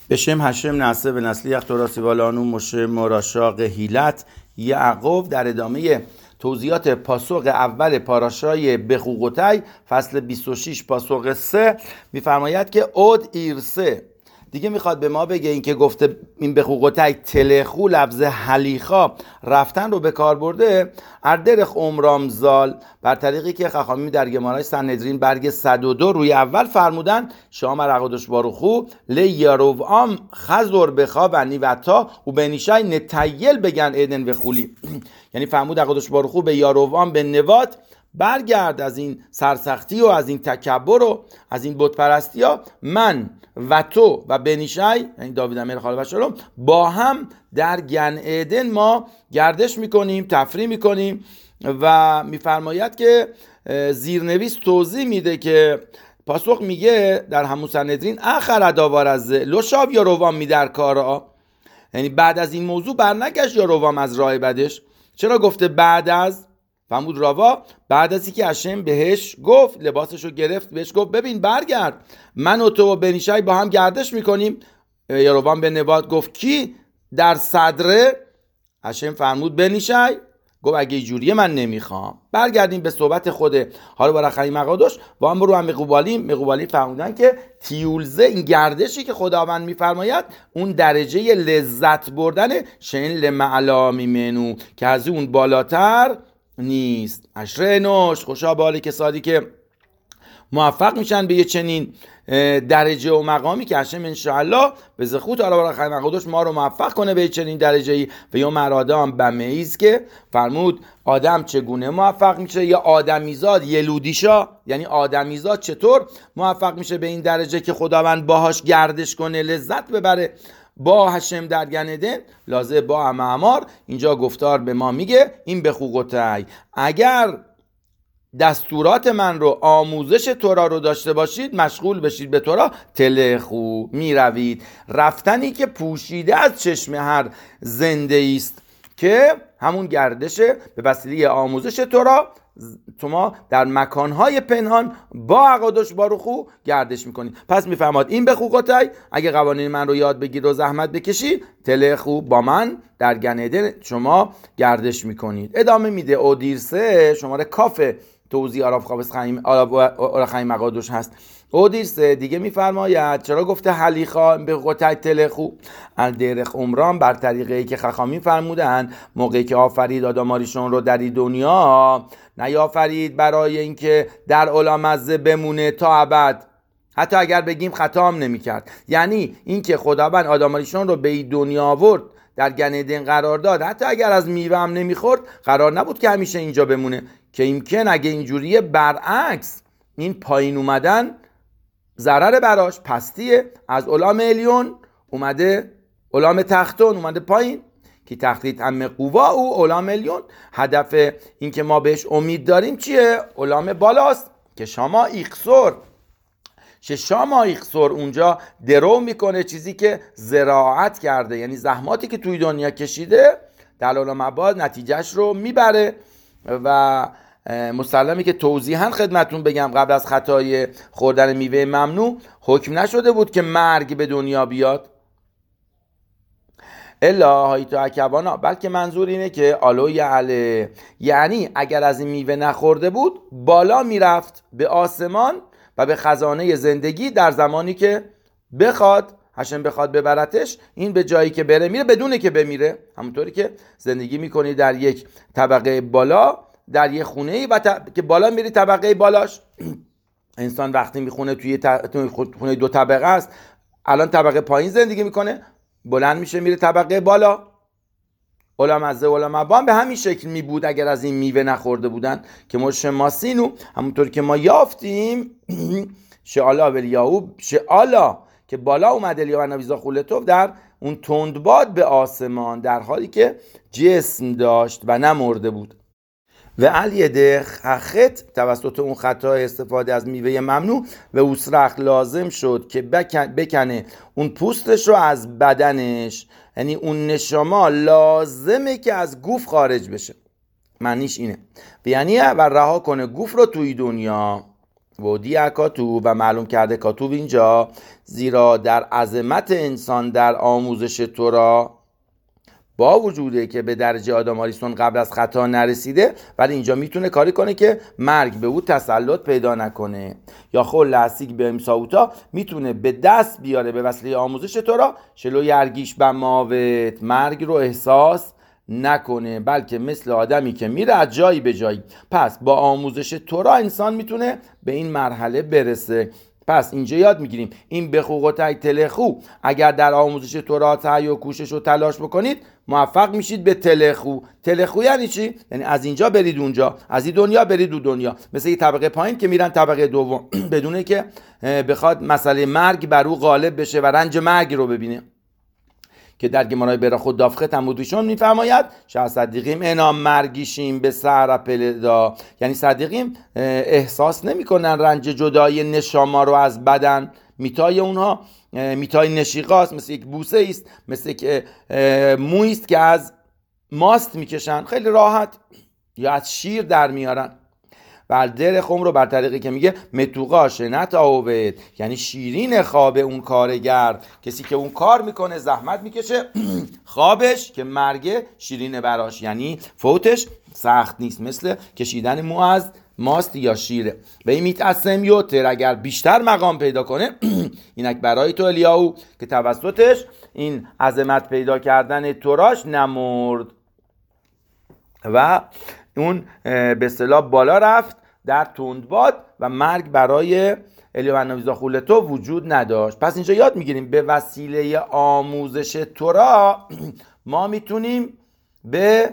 בשم هشم نعسه به نسلی اختراسی والانو مشه مراشاق هیلت یعقوب در ادامه توضیحات پاسوق اول پاراشای بخوقوتای فصل 26 پاسوق 3 میفرماید که اود ایرسه دیگه میخواد به ما بگه این که گفته این بخوقوتای تلخو لفظ حلیخا رفتن رو به کار برده اردرخ عمرامزال بر طریقی که خخامی در گمارای سنهدرین برگ 102 روی اول فرمودن شام رقدش باروخو لیاروام خزر بخا و نیوتا و بنیشای نتیل بگن ایدن و خولی یعنی فرمود رقدش باروخو به یاروام به نوات برگرد از این سرسختی و از این تکبر و از این بت پرستی ها من و تو و بنیشای یعنی داوید امیر خاله بشارم با هم در گن ایدن ما گردش میکنیم تفریح میکنیم و میفرماید که زیرنویس توضیح میده که پاسخ میگه در همون سنهدرین اخر داوار از لشاب یا روام میدر کارا یعنی بعد از این موضوع برنگشت یا روام از راه بدش چرا گفته بعد از فرمود راوا بعد از اینکه هشم بهش گفت لباسشو گرفت بهش گفت ببین برگرد من و تو و بنیشای با هم گردش میکنیم یاروبام به نبات گفت کی در صدره هشم فرمود بنیشای گفت اگه اینجوریه من نمیخوام برگردیم به صحبت خوده حالا برای خیلی مقادش با هم برو هم مقوبالی فرمودن که تیولزه این گردشی که خداوند میفرماید اون درجه لذت بردن شن لمعلا میمنو که از اون بالاتر نیست اشره نوش خوشا بالی کسانی که موفق میشن به یه چنین درجه و مقامی که هشم انشاءالله به زخوت آلا برای خیلی مقادش ما رو موفق کنه به چنین درجه‌ای و یا مرادام بمیز که فرمود آدم چگونه موفق میشه یا آدمیزاد یلودیشا یعنی آدمیزاد چطور موفق میشه به این درجه که خداوند باهاش گردش کنه لذت ببره با هشم در گندن لازم با امامار اینجا گفتار به ما میگه این بخوقوتای اگر دستورات من رو آموزش تورا رو داشته باشید مشغول بشید به تورا تلخو میروید رفتنی که پوشیده از چشم هر زنده است که همون گردشه به وسیله آموزش تورا تو ما در مکانهای پنهان با عقادش باروخو گردش میکنید پس میفهماد این بخوقوتای اگه قوانین من رو یاد بگیر و زحمت بکشی تلخو با من در گنیدن شما گردش میکنید ادامه میده اودیرسه شماره کافه توضیح آراف خوابس خیم مقادوش هست اودیرسه دیگه میفرماید چرا گفته حلیخا به قطعی تلخو الدرخ عمران بر طریقی که خخامی فرمودن موقعی که آفرید آدماریشون رو در این دنیا نیافرید برای اینکه در علامزه بمونه تا ابد حتی اگر بگیم خطا هم نمی کرد یعنی اینکه خداوند آدماریشون رو به این دنیا آورد در گنیدن قرار داد حتی اگر از میوه هم نمیخورد قرار نبود که همیشه اینجا بمونه که ایمکن اگه اینجوریه برعکس این پایین اومدن ضرر براش پستیه از علام الیون اومده علام تختون اومده پایین که تخلیط هم قوا او علام الیون هدف این که ما بهش امید داریم چیه؟ علام بالاست که شما ایخسور اونجا درو میکنه چیزی که زراعت کرده یعنی زحماتی که توی دنیا کشیده در علام عباد نتیجهش رو میبره و مسلمی که توضیحاً خدمتون بگم قبل از خطای خوردن میوه ممنوع حکم نشده بود که مرگ به دنیا بیاد الا هایتو اکوانا بلکه منظور اینه که آلوی عله یعنی اگر از این میوه نخورده بود بالا میرفت به آسمان و به خزانه زندگی در زمانی که بخواد هشم بخواد ببرتش این به جایی که بره میره بدونه که بمیره همونطوری که زندگی میکنی در یک طبقه بالا در یه خونه‌ای و که بالا میری طبقه بالاش انسان وقتی میخونه توی خونه 2 طبقه است الان طبقه پایین زندگی میکنه بلند میشه میره طبقه بالا علماء به همین شکل میبود اگر از این میوه نخورده بودن که ما شماسینو همونطور که ما یافتیم شعالا ولیاهو شعالا که بالا اومده لیا و نویزا خولتوف در اون تندباد به آسمان در حالی که جسم داشت و نمرده بود و علیه خط توسط اون خطا استفاده از میوه ممنوع و اوسرخ لازم شد که بکنه اون پوستش رو از بدنش یعنی اون نشما لازمه که از گوف خارج بشه معنیش اینه یعنی و رها کنه گوف رو توی دنیا ودیع کاتوب و معلوم کرده کاتوب اینجا زیرا در عظمت انسان در آموزش تورا با وجوده که به درجه آدم آریستون قبل از خطا نرسیده ولی اینجا میتونه کاری کنه که مرگ به او تسلط پیدا نکنه یا خود لحسیک به امساوتا میتونه به دست بیاره به وسیله آموزش تورا شلو یرگیش بماوت مرگ رو احساس نکنه بلکه مثل آدمی که میره از جایی به جایی. پس با آموزش تورا انسان میتونه به این مرحله برسه. پس اینجا یاد میگیریم این بخوقتای تلخو اگر در آموزش تورا سعی و کوشش و تلاش بکنید موفق میشید به تلخو. تلخو یعنی چی؟ یعنی از اینجا برید اونجا، از این دنیا برید اون دنیا، مثل یه طبقه پایین که میرن طبقه دوم بدونه که بخواد مسئله مرگ بر او غالب بشه و رنج مرگ رو ببینه که در گمارای برا خود دافخه تمودیشون میفرماید شه صدیقیم انام مرگیشیم به سهر پلدا، یعنی صدیقیم احساس نمیکنن رنج جدای نشاما رو از بدن. میتای اونها میتای نشیقاست، مثل یک بوسه است، مثل یک مویی است که از ماست میکشن خیلی راحت یا از شیر در میارن. بر در خم رو بر طریقی که میگه متوقاش نتاوید، یعنی شیرین خواب اون کارگر، کسی که اون کار میکنه زحمت میکشه خوابش که مرگ شیرینه براش، یعنی فوتش سخت نیست، مثل کشیدن مو از ماست یا شیره. و این میتعصم یوتر اگر بیشتر مقام پیدا کنه اینک برای تو الیاهو که توسطش این عظمت پیدا کردن توراش نمرد و اون به اصطلاح بالا رفت در تندباد و مرگ برای الیاو نویزا خولتو وجود نداشت. پس اینجا یاد میگیریم به وسیله آموزش تورا ما میتونیم به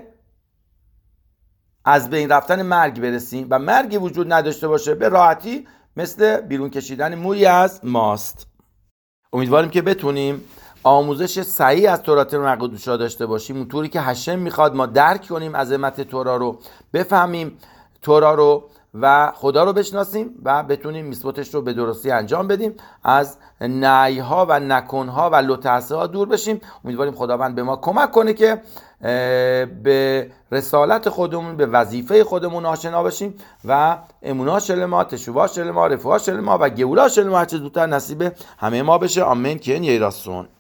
از بین رفتن مرگ برسیم و مرگی وجود نداشته باشه به راحتی مثل بیرون کشیدن موی از ماست. امیدواریم که بتونیم آموزش صحیح از تورات مقدوسا داشته باشیم اونطوری که هشم میخواد ما درک کنیم عظمت تورا رو، بفهمیم تورا رو و خدا رو بشناسیم و بتونیم میثوتش رو به درستی انجام بدیم، از نهی‌ها و نکن‌ها و لطعه‌ها دور بشیم. امیدواریم خداوند به ما کمک کنه که به رسالت خودمون به وظیفه خودمون آشنا بشیم و امونا شلما، تشووا شلما، رفوها شلما و گئولا شلما هر چه زودتر نصیب همه ما بشه. آمین. کن یه راستون.